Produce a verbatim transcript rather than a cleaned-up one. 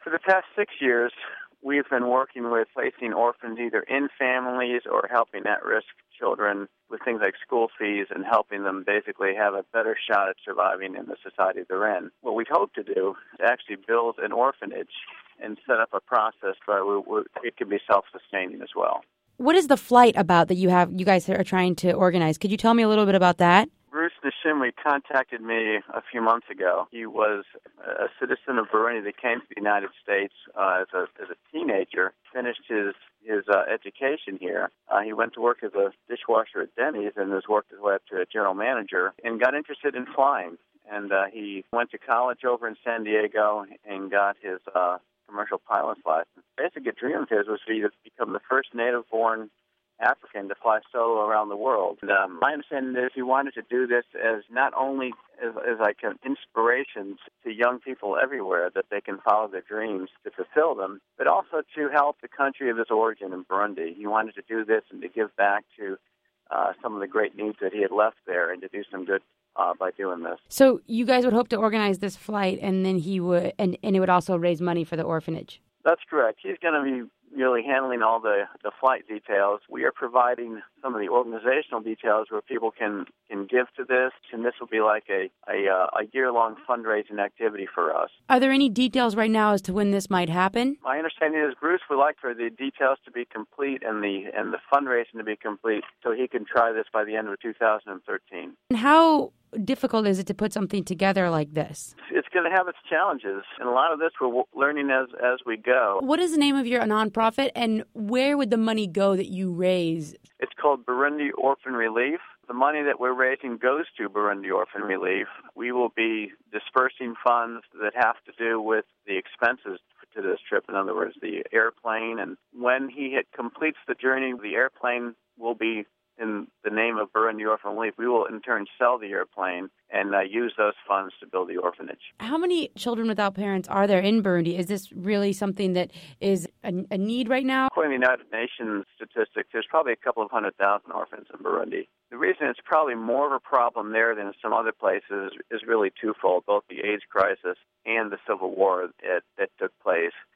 For the past six years, we've been working with placing orphans either in families or helping at-risk children with things like school fees and helping them basically have a better shot at surviving in the society they're in. What we hope to do is actually build an orphanage and set up a process where we, we, it can be self-sustaining as well. What is the flight about that you have? You guys are trying to organize? Could you tell me a little bit about that? Bruce Nishimwe contacted me a few months ago. He was a citizen of Burundi that came to the United States uh, as, a, as a teenager, finished his his uh, education here. Uh, he went to work as a dishwasher at Denny's and has worked his way up to a general manager and got interested in flying. And uh, he went to college over in San Diego and got his uh, commercial pilot's license. Basically, a dream of his was to become the first native-born African to fly solo around the world. And, um, my understanding is he wanted to do this as not only as, as like an inspiration to young people everywhere that they can follow their dreams to fulfill them, but also to help the country of his origin in Burundi. He wanted to do this and to give back to uh, some of the great needs that he had left there and to do some good uh, by doing this. So you guys would hope to organize this flight, and then he would, and, and it would also raise money for the orphanage. That's correct. He's going to be really handling all the, the flight details. We are providing some of the organizational details where people can, can give to this, and this will be like a, a, uh, a year-long fundraising activity for us. Are there any details right now as to when this might happen? My understanding is Bruce would like for the details to be complete and the and the fundraising to be complete so he can try this by the end of two thousand thirteen. And how difficult is it to put something together like this? It's going to have its challenges, and a lot of this we're learning as, as we go. What is the name of your nonprofit, and where would the money go that you raise? It's called Burundi Orphan Relief. The money that we're raising goes to Burundi Orphan Relief. We will be dispersing funds that have to do with the expenses to this trip, in other words, the airplane. And when he completes the journey, the airplane will be in the name of Burundi Orphan Relief. We will, in turn, sell the airplane and uh, use those funds to build the orphanage. How many children without parents are there in Burundi? Is this really something that is a, a need right now? According to the United Nations statistics, there's probably a couple of hundred thousand orphans in Burundi. The reason it's probably more of a problem there than in some other places is really twofold, both the AIDS crisis and the civil war that, that took place.